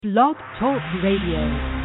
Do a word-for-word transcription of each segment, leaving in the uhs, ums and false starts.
Blog Talk Radio.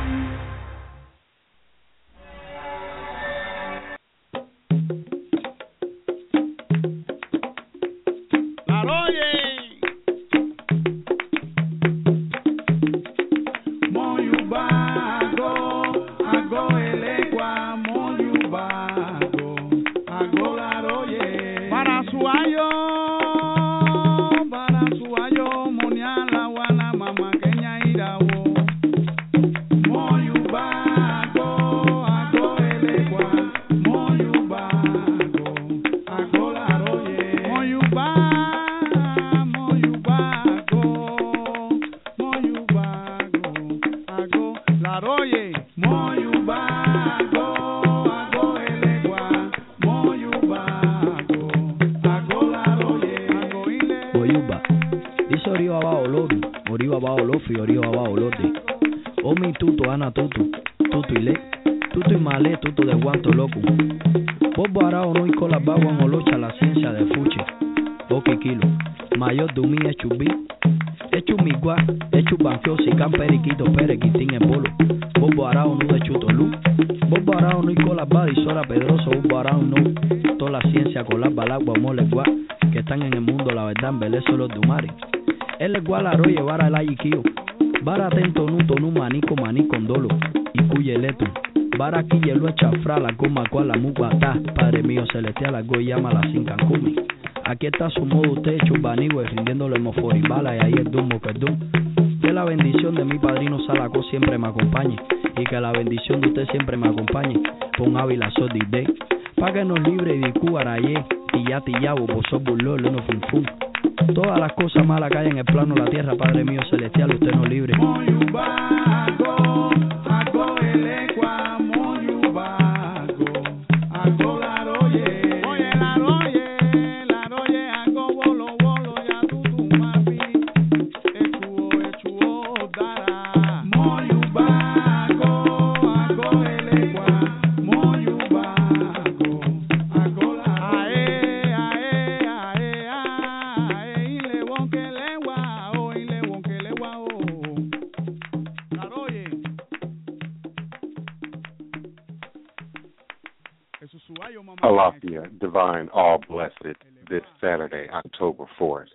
Aquí está su modo usted, chubanigüe, rindiéndole moforibala y ahí el dumbo que el dum. Que la bendición de mi padrino Salacó siempre me acompañe y que la bendición de usted siempre me acompañe. Pon Ávila Sodi de pa' que nos libre de Cuaraye y ya tillabo, vosotros burló, no fun fun. Todas las cosas malas que hay en el plano de la tierra, Padre mío celestial, usted nos libre. Alafia, Divine, All Blessed, this Saturday, October fourth,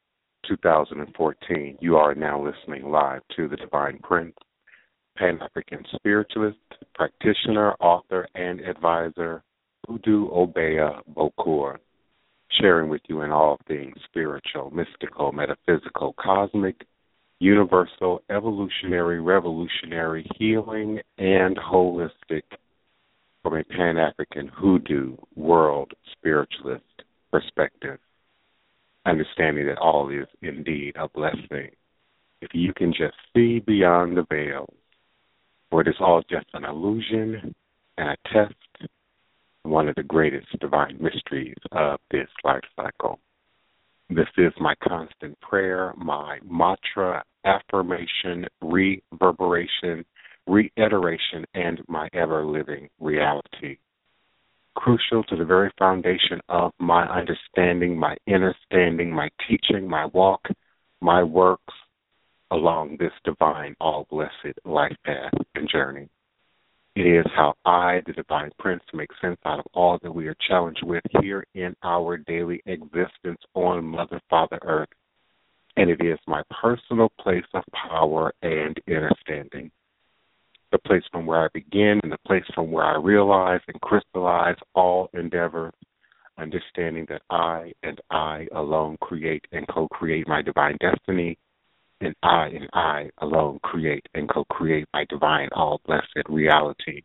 twenty fourteen. You are now listening live to the Divine Prince, Pan-African spiritualist, practitioner, author, and advisor, Udu Obeya Bokur, sharing with you in all things spiritual, mystical, metaphysical, cosmic, universal, evolutionary, revolutionary, healing, and holistic from a Pan-African hoodoo world spiritualist perspective, understanding that all is indeed a blessing. If you can just see beyond the veil, for it is all just an illusion and a test, one of the greatest divine mysteries of this life cycle. This is my constant prayer, my mantra, affirmation, reverberation, reiteration, and my ever-living reality. Crucial to the very foundation of my understanding, my inner standing, my teaching, my walk, my works along this divine, all-blessed life path and journey. It is how I, the Divine Prince, make sense out of all that we are challenged with here in our daily existence on Mother, Father, Earth. And it is my personal place of power and inner standing. The place from where I begin and the place from where I realize and crystallize all endeavors, understanding that I and I alone create and co-create my divine destiny, and I and I alone create and co-create my divine all-blessed reality.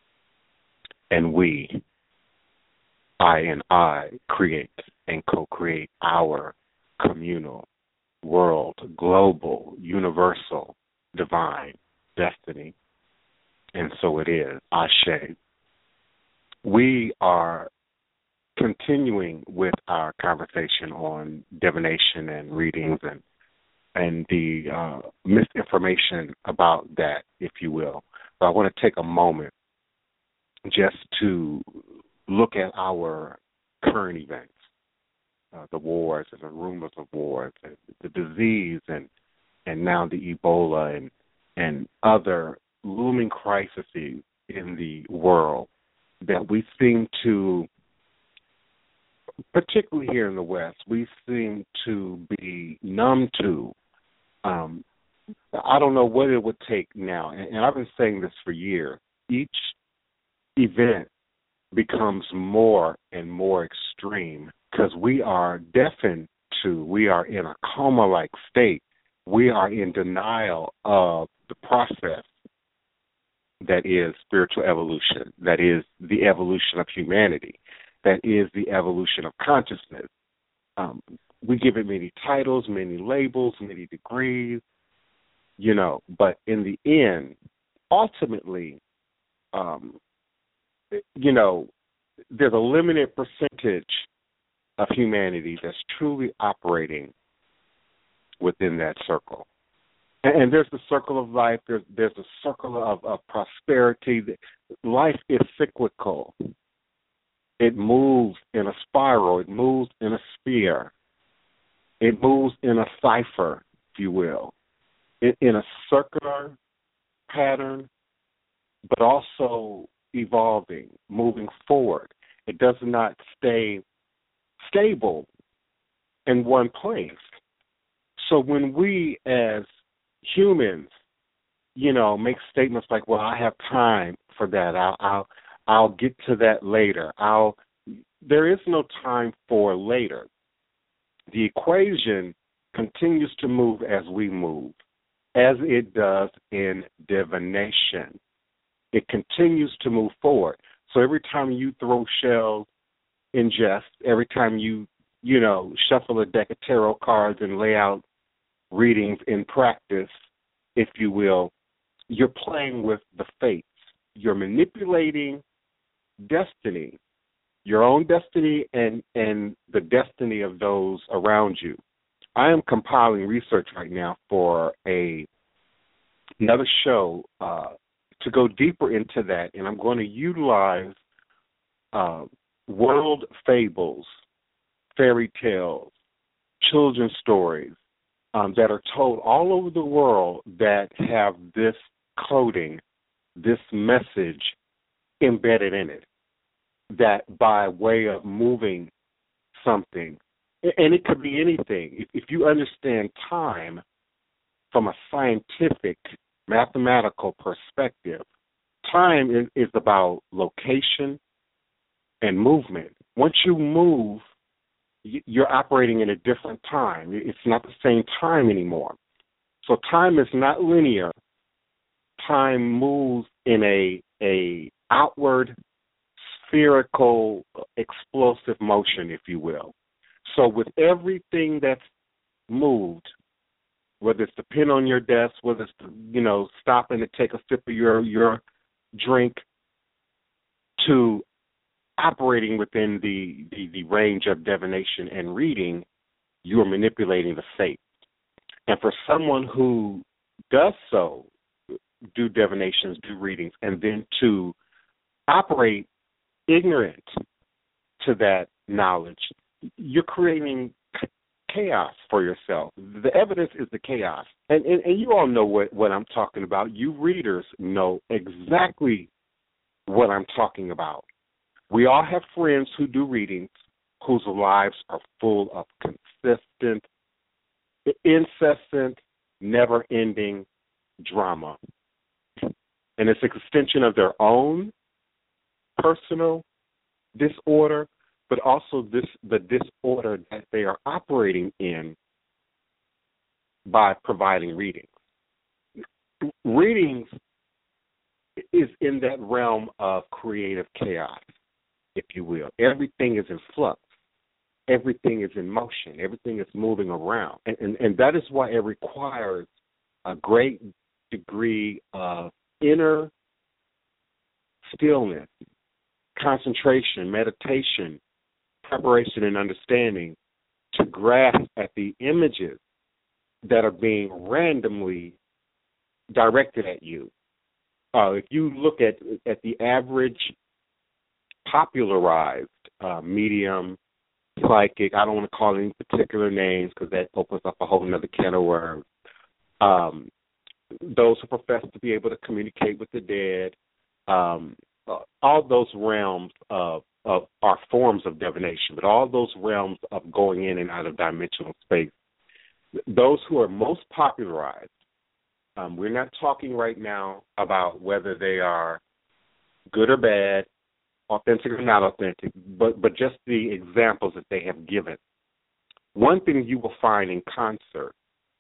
And we, I and I, create and co-create our communal, world, global, universal, divine destiny. And so it is, Ashe. We are continuing with our conversation on divination and readings and and the uh, misinformation about that, if you will. So I want to take a moment just to look at our current events, uh, the wars and the rumors of wars, and the disease, and and now the Ebola, and and other looming crises in the world that we seem to, particularly here in the West, we seem to be numb to. Um, I don't know what it would take now, and, and I've been saying this for years. Each event becomes more and more extreme because we are deafened to, we are in a coma-like state. We are in denial of the process that is spiritual evolution, that is the evolution of humanity, that is the evolution of consciousness. Um, we give it many titles, many labels, many degrees, you know, but in the end, ultimately, um, you know, there's a limited percentage of humanity that's truly operating within that circle. And, and there's the circle of life. There's there's a circle of, of prosperity. Life is cyclical. It moves in a spiral. It moves in a sphere. It moves in a cipher, if you will, in, in a circular pattern, but also evolving, moving forward. It does not stay stable in one place. So when we as humans, you know, make statements like, well, I have time for that. I'll I'll, I'll get to that later. I'll there is no time for later. The equation continues to move as we move, as it does in divination. It continues to move forward. So every time you throw shells in jest, every time you, you know, shuffle a deck of tarot cards and lay out readings in practice, if you will, you're playing with the fates. You're manipulating destiny, your own destiny and, and the destiny of those around you. I am compiling research right now for a another show uh, to go deeper into that, and I'm going to utilize uh, world fables, fairy tales, children's stories um, that are told all over the world that have this coding, this message embedded in it, that by way of moving something, and it could be anything. If, if you understand time from a scientific, mathematical perspective, time is, is about location and movement. Once you move, you're operating in a different time. It's not the same time anymore. So time is not linear. Time moves in a a outward, spherical, explosive motion, if you will. So with everything that's moved, whether it's the pen on your desk, whether it's, you know, stopping to take a sip of your, your drink, to operating within the, the, the range of divination and reading, you are manipulating the fate. And for someone who does so, do divinations, do readings, and then to operate ignorant to that knowledge, you're creating chaos for yourself. The evidence is the chaos. And, and, and you all know what, what I'm talking about. You readers know exactly what I'm talking about. We all have friends who do readings whose lives are full of consistent, incessant, never-ending drama. And it's an extension of their own personal disorder, but also this the disorder that they are operating in by providing readings. Readings is in that realm of creative chaos, if you will. Everything is in flux. Everything is in motion. Everything is moving around. And, and, and that is why it requires a great degree of inner stillness, concentration, meditation, preparation, and understanding to grasp at the images that are being randomly directed at you. Uh, if you look at at the average popularized uh, medium, psychic, I don't want to call any particular names because that opens up a whole other can of worms. Um, those who profess to be able to communicate with the dead, um, uh, all those realms of, of are forms of divination, but all those realms of going in and out of dimensional space, those who are most popularized, um, we're not talking right now about whether they are good or bad, authentic or not authentic, but, but just the examples that they have given. One thing you will find in concert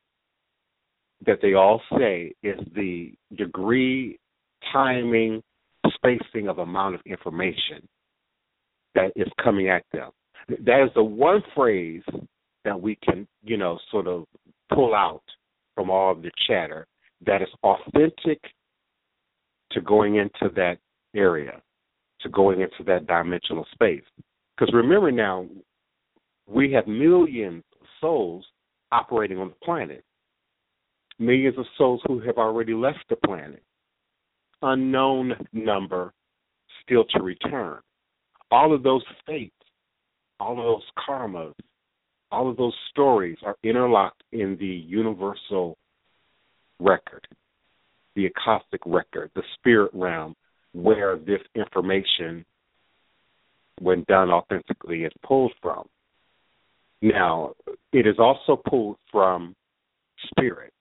that they all say is the degree, timing, spacing of amount of information that is coming at them. That is the one phrase that we can, you know, sort of pull out from all of the chatter that is authentic to going into that area, to going into that dimensional space. Because remember now, we have millions of souls operating on the planet. Millions of souls who have already left the planet. Unknown number still to return. All of those fates, all of those karmas, all of those stories are interlocked in the universal record, the Akashic record, the spirit realm, where this information, when done authentically, is pulled from. Now, it is also pulled from spirit,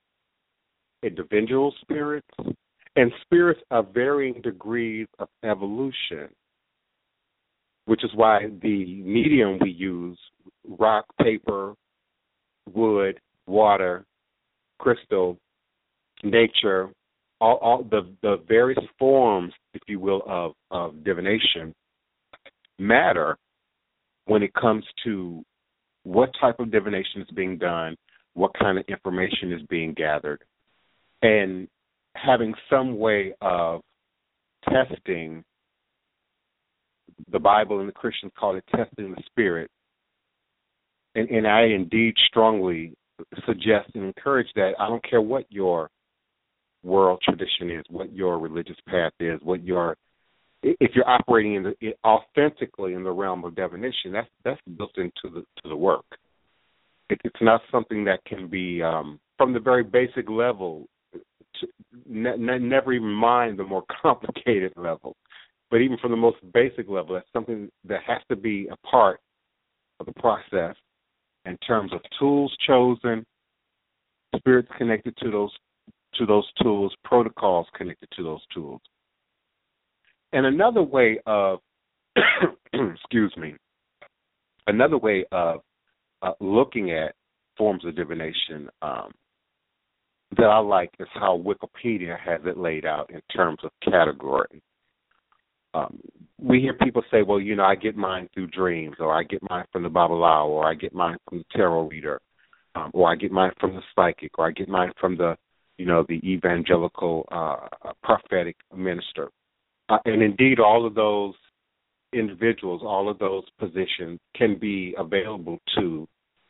individual spirits, and spirits of varying degrees of evolution, which is why the medium we use, rock, paper, wood, water, crystal, nature, all, all the, the various forms, if you will, of, of divination matter when it comes to what type of divination is being done, what kind of information is being gathered, and having some way of testing. The Bible and the Christians call it testing the spirit. And, and I indeed strongly suggest and encourage that. I don't care what your world tradition is, what your religious path is, what your, if you're operating in the, authentically in the realm of divination, that's that's built into the to the work. It, it's not something that can be um, from the very basic level. To, ne- ne- never even mind the more complicated level. But even from the most basic level, that's something that has to be a part of the process in terms of tools chosen, spirits connected to those to those tools, protocols connected to those tools. And another way of, excuse me, another way of uh, looking at forms of divination um, that I like is how Wikipedia has it laid out in terms of category. Um, we hear people say, well, you know, I get mine through dreams, or I get mine from the Babalawo, or I get mine from the tarot reader, um, or I get mine from the psychic, or I get mine from the, you know, the evangelical uh, prophetic minister. Uh, and indeed, all of those individuals, all of those positions can be available to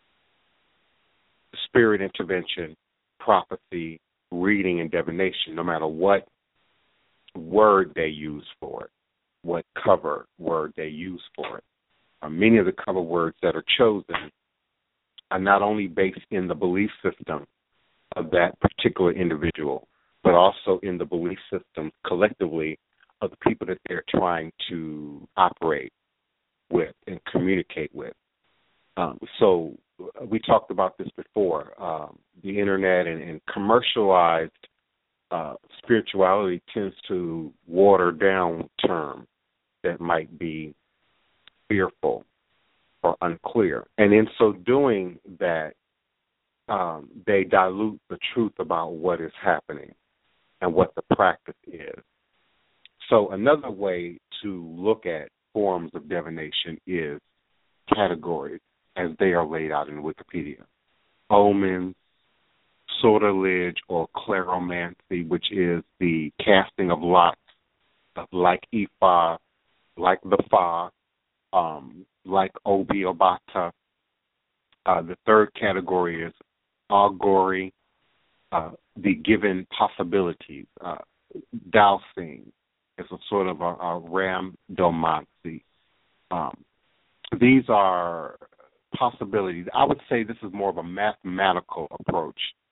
spirit intervention, prophecy, reading, and divination, no matter what word they use for it, what cover word they use for it. Uh, many of the cover words that are chosen are not only based in the belief system of that particular individual, but also in the belief system collectively of the people that they're trying to operate with and communicate with. Um, so we talked about this before. Um, the internet and, and commercialized uh, spirituality tends to water down terms that might be fearful or unclear. And in so doing that, um, they dilute the truth about what is happening and what the practice is. So another way to look at forms of divination is categories as they are laid out in Wikipedia. Omens, sortilege, or claromancy, which is the casting of lots, like Ifa, like the Fa, um, like Obi Obata. Uh, the third category is augury, uh, the given possibilities. Uh, dowsing is a sort of a, a rhabdomancy. Um, these are possibilities. I would say this is more of a mathematical approach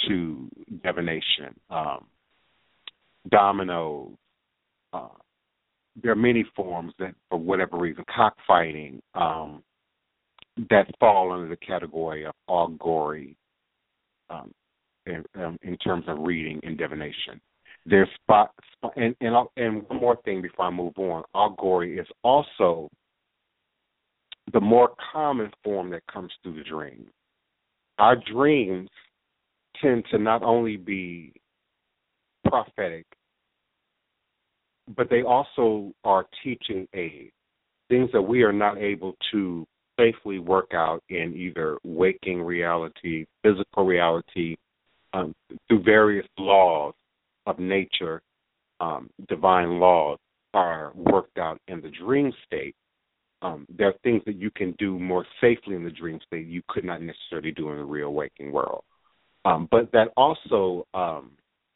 to divination. Um, dominoes. Uh, there are many forms that, for whatever reason, cockfighting, um, that fall under the category of augury um, in, um, in terms of reading and divination. There's spot, and, and and one more thing before I move on. Augury is also the more common form that comes through the dream. Our dreams tend to not only be prophetic, but they also are teaching aids, things that we are not able to safely work out in either waking reality, physical reality, um, through various laws of nature, um, divine laws are worked out in the dream state. Um, there are things that you can do more safely in the dream state you could not necessarily do in the real waking world. Um, but that also um,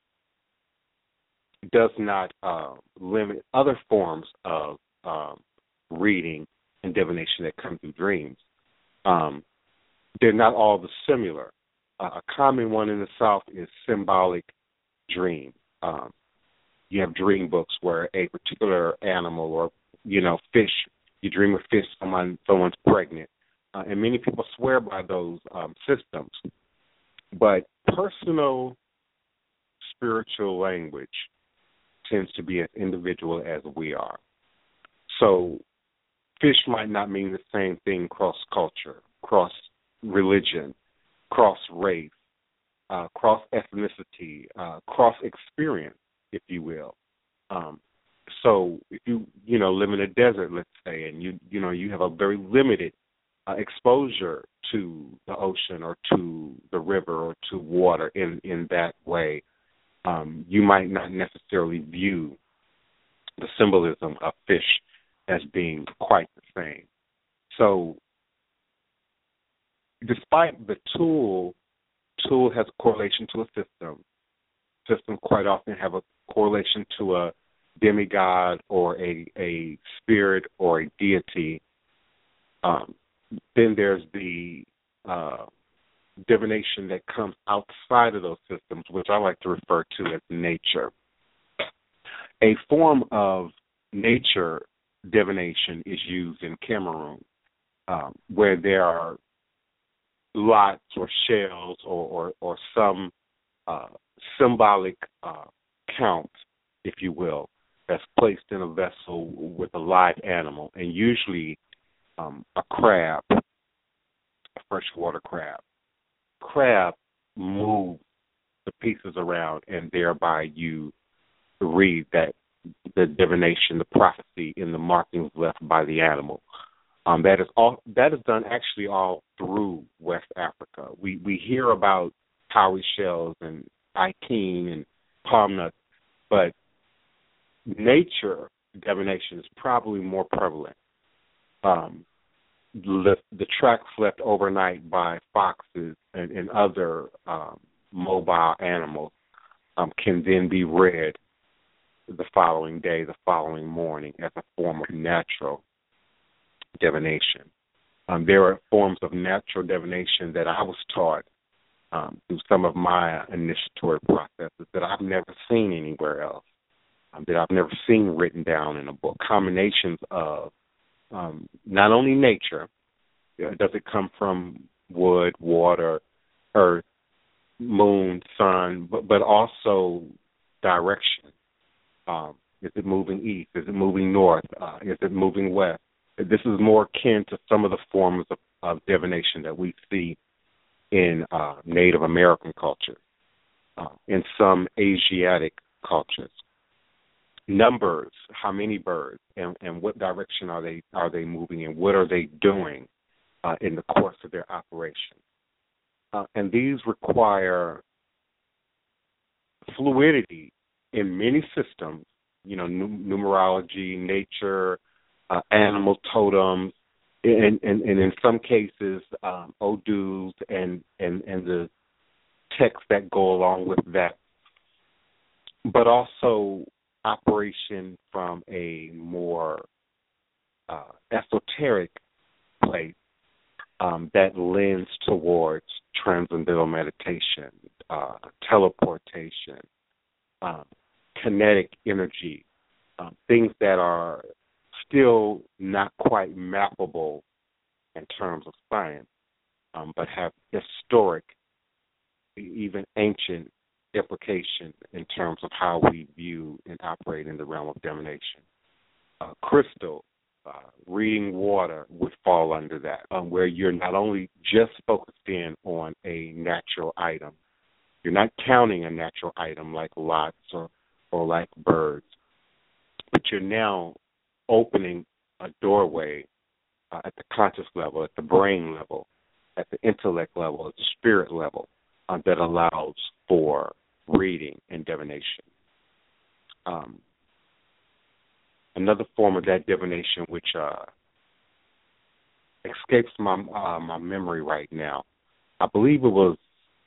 does not uh, limit other forms of um, reading and divination that come through dreams. Um, they're not all the similar. Uh, a common one in the South is symbolic dream. Um, you have dream books where a particular animal or, you know, fish, you dream of fish, someone, someone's pregnant. Uh, and many people swear by those um, systems. But personal spiritual language tends to be as individual as we are. So fish might not mean the same thing cross-culture, cross-religion, cross-race, uh, cross-ethnicity, uh, cross-experience, if you will. Um, so if you, you know, live in a desert, let's say, and you, you know, you have a very limited uh, exposure to the ocean or to the river or to water in, in that way, um, you might not necessarily view the symbolism of fish as being quite the same. So despite the tool, tool has a correlation to a system. Systems quite often have a correlation to a demigod or a, a spirit or a deity. Um, then there's the uh, divination that comes outside of those systems, which I like to refer to as nature. A form of nature divination is used in Cameroon, um, where there are lots or shells or, or, or some uh, symbolic uh, count, if you will, that's placed in a vessel with a live animal, and usually um, a crab, a freshwater crab. Crab moves the pieces around, and thereby you read that the divination, the prophecy in the markings left by the animal. Um, that is all. That is done actually all through West Africa. We we hear about cowrie shells and ikene and palm nuts, but nature divination is probably more prevalent. Um, the, the tracks left overnight by foxes and, and other um, mobile animals um, can then be read the following day, the following morning, as a form of natural divination. Um, there are forms of natural divination that I was taught um, through some of my initiatory processes that I've never seen anywhere else, um, that I've never seen written down in a book. Combinations of um, not only nature, uh, does it come from wood, water, earth, moon, sun, but, but also direction. Um, is it moving east? Is it moving north? Uh, is it moving west? This is more akin to some of the forms of, of divination that we see in uh, Native American culture, uh, in some Asiatic cultures. Numbers, how many birds, and, and what direction are they are they moving in? What are they doing uh, in the course of their operation? Uh, and these require fluidity in many systems, you know, num- numerology, nature, uh, animal totems, and, and, and in some cases, um, odus and, and, and the texts that go along with that, but also operation from a more uh, esoteric place um, that lends towards transcendental meditation, uh, teleportation, um, kinetic energy, um, things that are still not quite mappable in terms of science, um, but have historic, even ancient implication in terms of how we view and operate in the realm of divination. Uh, crystal, uh, reading water would fall under that, um, where you're not only just focused in on a natural item, you're not counting a natural item like lots or, or like birds, but you're now opening a doorway uh, at the conscious level, at the brain level, at the intellect level, at the spirit level, uh, that allows for reading and divination. Um, another form of that divination, which uh, escapes my uh, my memory right now, I believe it was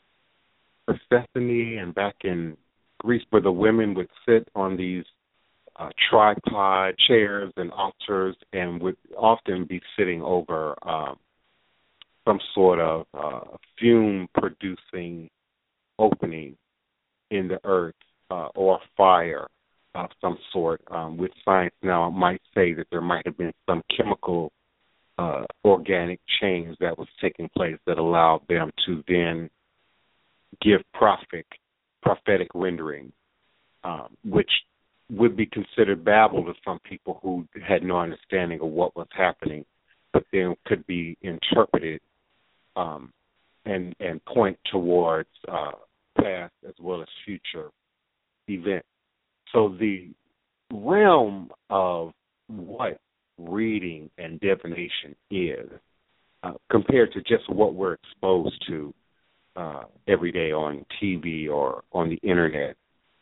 Persephone, and back in Greece, where the women would sit on these uh, tripod chairs and altars, and would often be sitting over um, some sort of uh, fume-producing opening in the earth, uh, or fire of some sort. Um, with science now, might say that there might have been some chemical, uh, organic change that was taking place that allowed them to then give prophetic, prophetic rendering, um, which would be considered babble to some people who had no understanding of what was happening, but then could be interpreted um, and and point towards uh, past as well as future events. So the realm of what reading and divination is, uh, compared to just what we're exposed to uh, every day on T V or on the internet,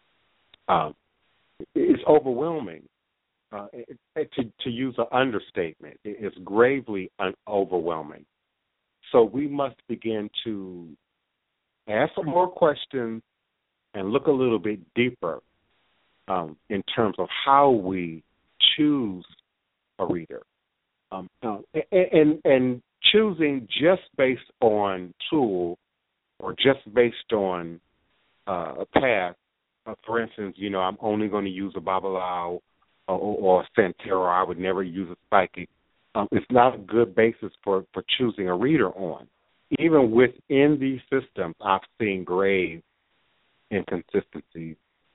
um, is overwhelming. Uh, it, it, to, to use an understatement, it is gravely un- overwhelming. So we must begin to ask some more questions and look a little bit deeper um, in terms of how we choose a reader. Um, uh, and, and choosing just based on tool or just based on uh, a path. Uh, for instance, you know, I'm only going to use a Babalawo or, or a Santero. I would never use a psychic. Um, it's not a good basis for, for choosing a reader on. Even within these systems, I've seen grave inconsistencies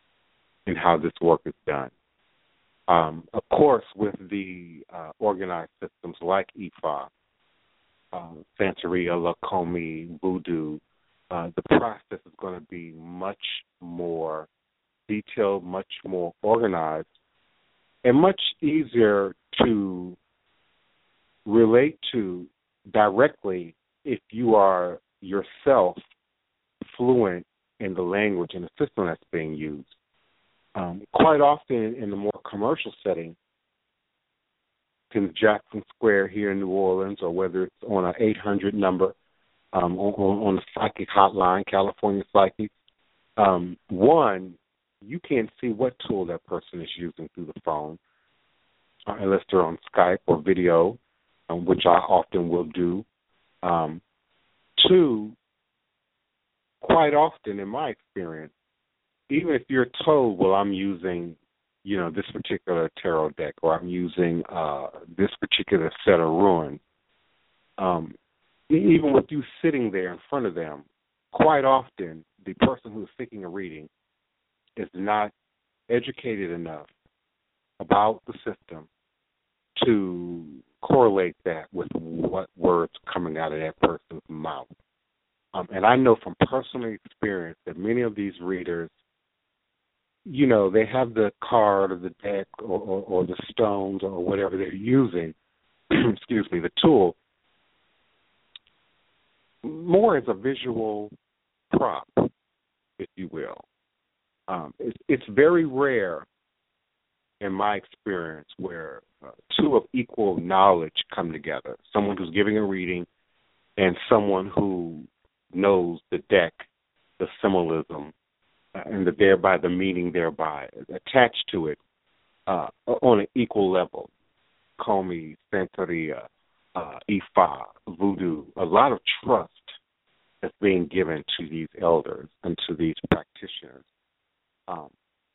in how this work is done. Um, of course, with the uh, organized systems like I F A, um, Santeria, Lakomi, Voodoo, uh, the process is going to be much more detailed, much more organized, and much easier to relate to directly if you are yourself fluent in the language and the system that's being used. Um, quite often in the more commercial setting, in Jackson Square here in New Orleans, or whether it's on an eight hundred number, um, on, on the psychic hotline, California Psychic, um, one, you can't see what tool that person is using through the phone, uh, unless they're on Skype or video, um, which I often will do. Um, two, quite often in my experience, even if you're told, well, I'm using, you know, this particular tarot deck, or I'm using uh, this particular set of runes, um, even with you sitting there in front of them, quite often the person who's seeking a reading is not educated enough about the system to correlate that with what words are coming out of that person's mouth. Um, and I know from personal experience that many of these readers, you know, they have the card or the deck or, or, or the stones or whatever they're using, excuse me, the tool, more as a visual prop, if you will. Um, it's, it's very rare in my experience where uh, two of equal knowledge come together, someone who's giving a reading and someone who knows the deck, the symbolism, uh, and the thereby the meaning thereby attached to it uh, on an equal level. Comey, Santeria, uh, Ifa, voodoo, a lot of trust that's being given to these elders and to these practitioners. Um,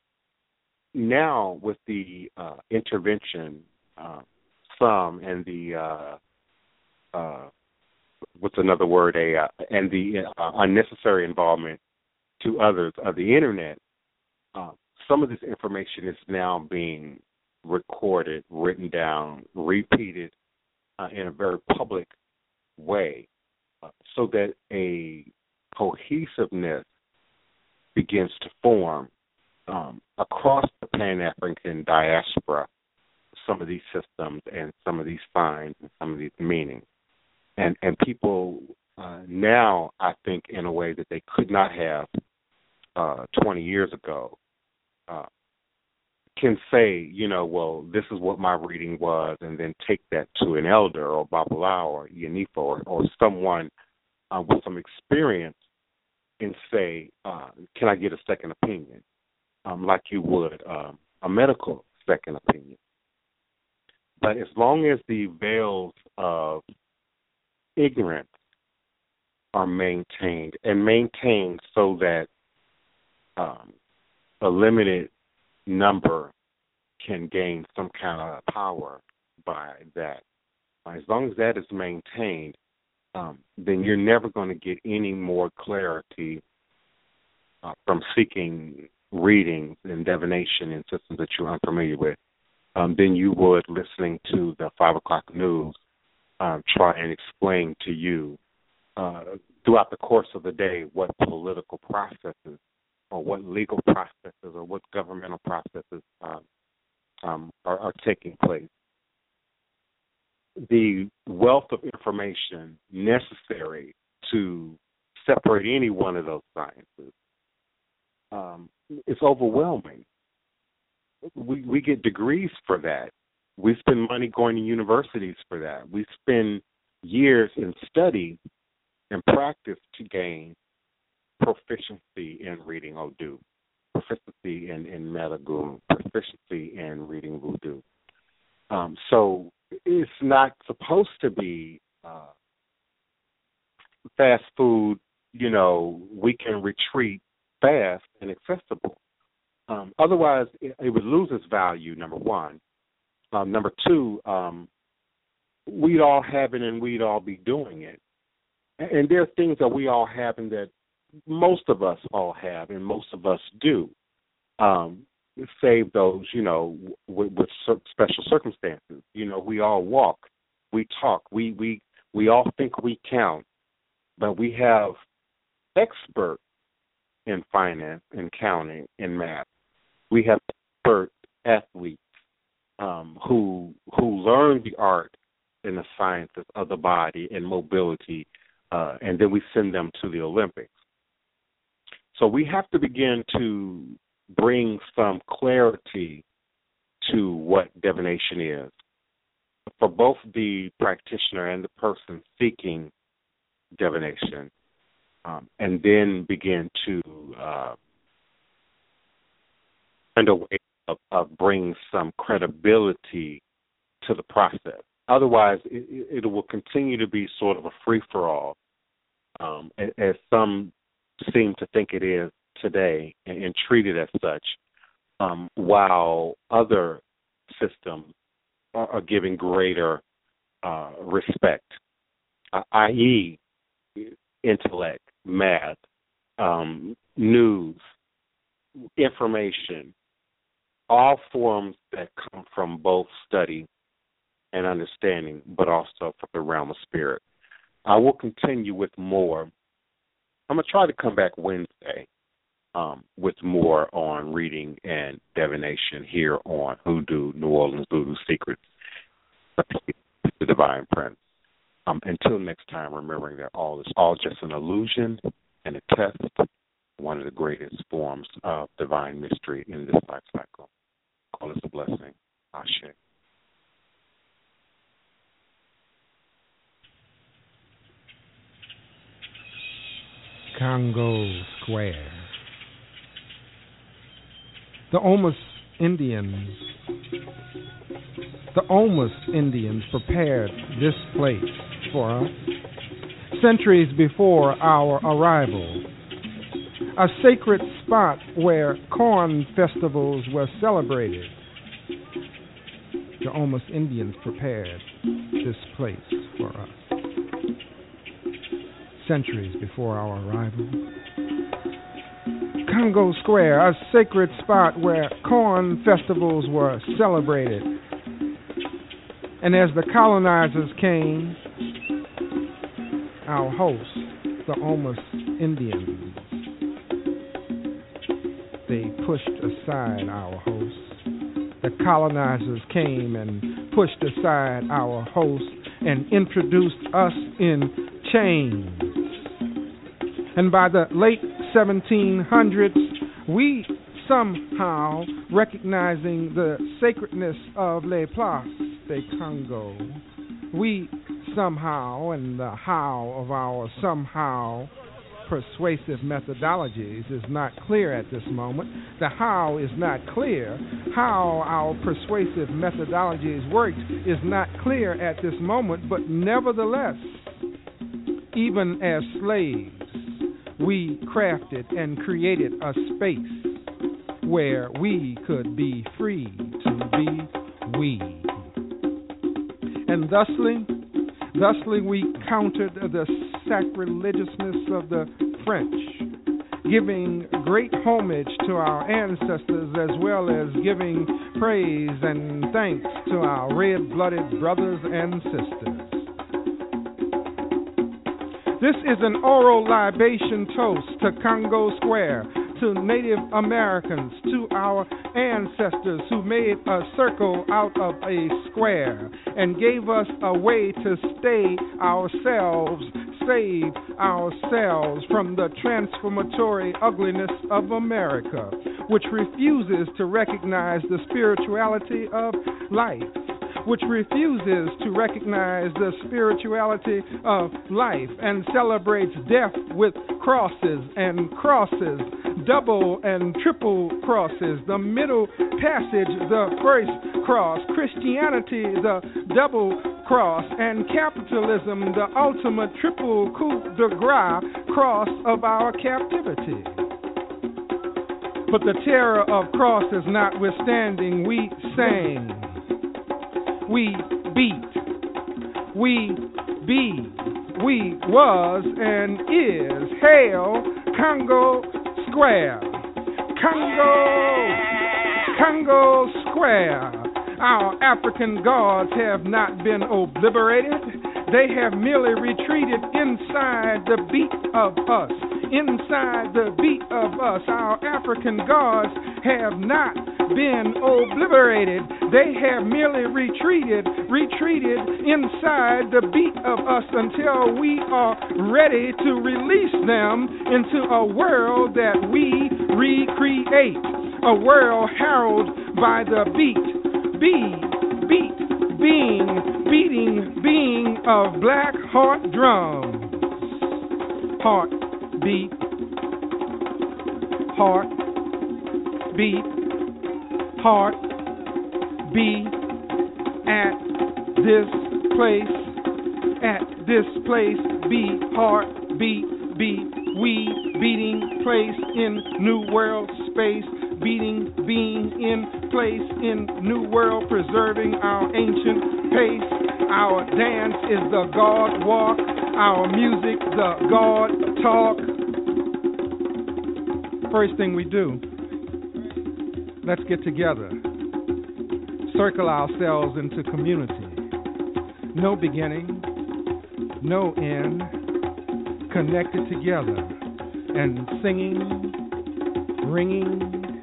now, with the uh, intervention, uh, some and the uh, uh, what's another word? A uh, and the uh, unnecessary involvement to others of the internet. Uh, some of this information is now being recorded, written down, repeated uh, in a very public way, uh, so that a cohesiveness begins to form um, across the Pan-African diaspora, some of these systems and some of these signs and some of these meanings. And, and people uh, now, I think, in a way that they could not have uh, twenty years ago, uh, can say, you know, well, this is what my reading was, and then take that to an elder or Babala or Yanifa or, or someone uh, with some experience and say, uh, can I get a second opinion, um, like you would um, a medical second opinion. But as long as the veils of ignorance are maintained, and maintained so that um, a limited number can gain some kind of power by that. As long as that is maintained, um, then you're never going to get any more clarity uh, from seeking readings and divination in systems that you're unfamiliar with um, than you would listening to the five o'clock news uh, try and explain to you uh, throughout the course of the day what political processes or what legal processes or what governmental processes uh, um, are, are taking place. The wealth of information necessary to separate any one of those sciences um, is overwhelming. We, we get degrees for that. We spend money going to universities for that. We spend years in study and practice to gain proficiency in reading Odu, proficiency in, in Metagoon, proficiency in reading Voodoo. Um, so it's not supposed to be uh, fast food, you know, we can retreat fast and accessible. Um, otherwise, it, it would lose its value, number one. Um, number two, um, we'd all have it and we'd all be doing it. And, and there are things that we all have and that most of us all have and most of us do, um, save those, you know, with, with special circumstances. You know, we all walk, we talk, we, we, we all think we count, but we have experts in finance, in counting, in math. We have expert athletes um, who who learn the art and the sciences of the body and mobility, uh, and then we send them to the Olympics. So we have to begin to bring some clarity to what divination is for both the practitioner and the person seeking divination, um, and then begin to uh, find a way of, of bringing some credibility to the process. Otherwise, it, it will continue to be sort of a free-for-all, um, as some seem to think it is today, and, and treat it as such, um, while other systems are, are giving greater uh, respect, uh, that is intellect, math, um, news, information, all forms that come from both study and understanding, but also from the realm of spirit. I will continue with more. I'm going to try to come back Wednesday um, with more on reading and divination here on Hoodoo, New Orleans Voodoo Secrets, the Divine Prince. Um, until next time, remembering that all is all just an illusion and a test, one of the greatest forms of divine mystery in this life cycle. All is a blessing. Ashe. Congo Square. The Omas Indians, The Olmus Indians prepared this place for us centuries before our arrival, a sacred spot where corn festivals were celebrated. The Olmus Indians prepared this place for us centuries before our arrival. Congo Square, a sacred spot where corn festivals were celebrated. And as the colonizers came, our hosts, the Olmus Indians, they pushed aside our hosts. The colonizers came and pushed aside our hosts and introduced us in chains. And by the late seventeen hundreds, we somehow, recognizing the sacredness of Les Places de Congo, we somehow, and the how of our somehow persuasive methodologies is not clear at this moment. The how is not clear. How our persuasive methodologies worked is not clear at this moment, but nevertheless, even as slaves, we crafted and created a space where we could be free to be we. And thusly, thusly we countered the sacrilegiousness of the French, giving great homage to our ancestors as well as giving praise and thanks to our red-blooded brothers and sisters. This is an oral libation toast to Congo Square, to Native Americans, to our ancestors who made a circle out of a square and gave us a way to stay ourselves, save ourselves from the transformatory ugliness of America, which refuses to recognize the spirituality of life, which refuses to recognize the spirituality of life and celebrates death with crosses and crosses, double and triple crosses, the middle passage, the first cross, Christianity, the double cross, and capitalism, the ultimate triple coup de grace cross of our captivity. But the terror of crosses notwithstanding, we sang, we beat, we be, we was and is. Hail Congo Square, Congo, Congo Square. Our African gods have not been obliterated. They have merely retreated inside the beat of us. Inside the beat of us, our African gods have not been obliterated. They have merely retreated, retreated inside the beat of us until we are ready to release them into a world that we recreate, a world heralded by the beat, be, beat, being, beating, being of black heart drums. Heart, beat, heart, beat, heart, be at this place, at this place, be heart, beat, beat, we, beating place in new world space, beating, being in place in new world, preserving our ancient pace. Our dance is the God walk, our music the God talk. First thing we do, let's get together, circle ourselves into community. No beginning, no end, connected together and singing, ringing,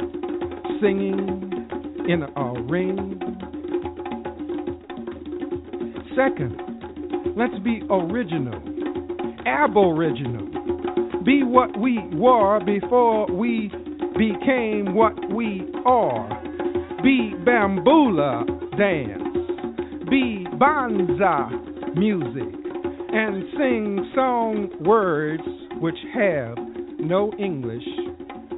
singing in a ring. Second, let's be original, aboriginal. Be what we were before we became what we are. Be bamboola dance. Be banza music. And sing song words which have no English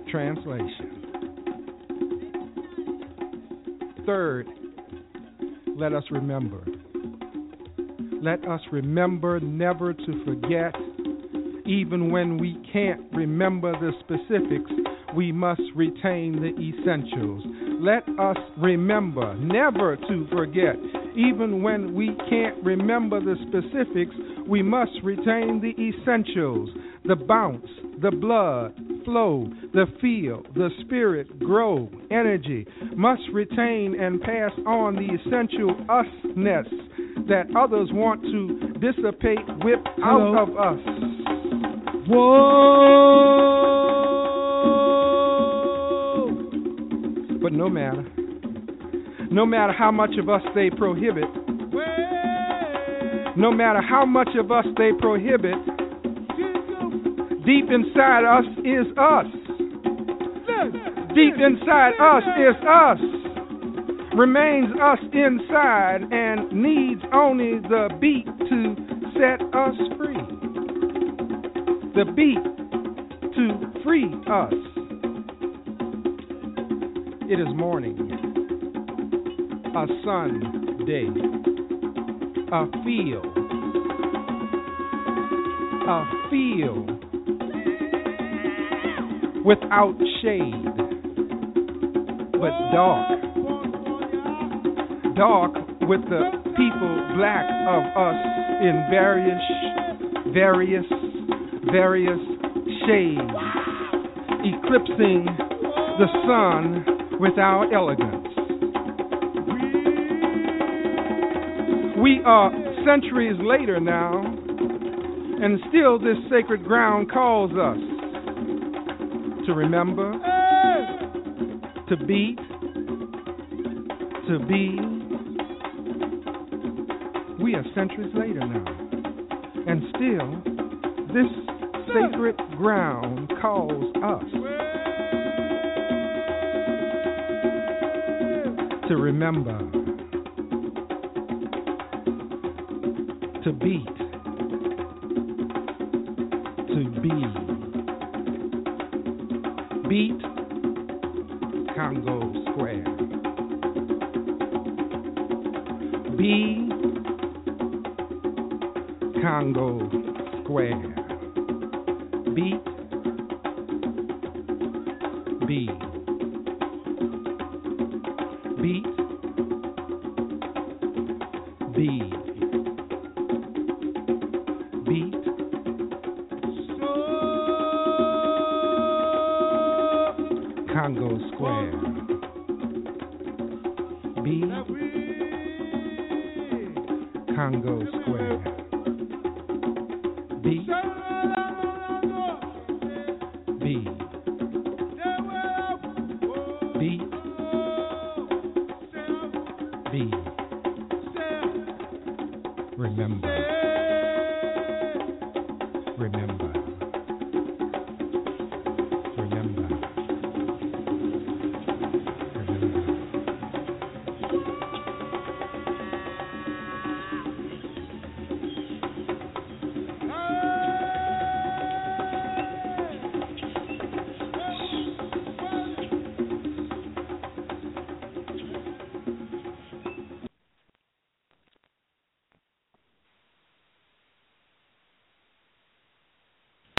translation. Third, let us remember. Let us remember never to forget. Even when we can't remember the specifics, we must retain the essentials. Let us remember never to forget. Even when we can't remember the specifics, we must retain the essentials. The bounce, the blood flow, the feel, the spirit grow, energy must retain and pass on the essential usness that others want to dissipate, whip Hello. out of us. Whoa! But no matter, no matter how much of us they prohibit, no matter how much of us they prohibit, deep inside us is us. Deep inside us is us. Remains us inside and needs only the beat to set us free. The beat to free us. It is morning, a Sunday, a feel, a feel without shade, but dark, dark with the people black of us in various, various, various shades, eclipsing the sun with our elegance. We are centuries later now, and still this sacred ground calls us to remember, to beat, to be. We are centuries later now, and still this sacred ground calls us to remember, to beat, to be. Beat Congo Square. Be Congo Square. Beat. Be. Beat. Be. Beat. Congo Square. Be Congo Square. Be Be Be Be Remember.